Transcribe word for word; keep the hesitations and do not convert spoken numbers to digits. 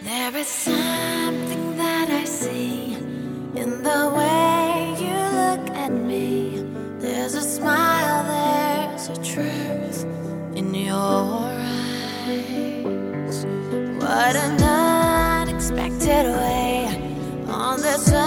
There is something that I see in the way you look at me. There's a smile, there's a truth in your eyes. What an unexpected way on this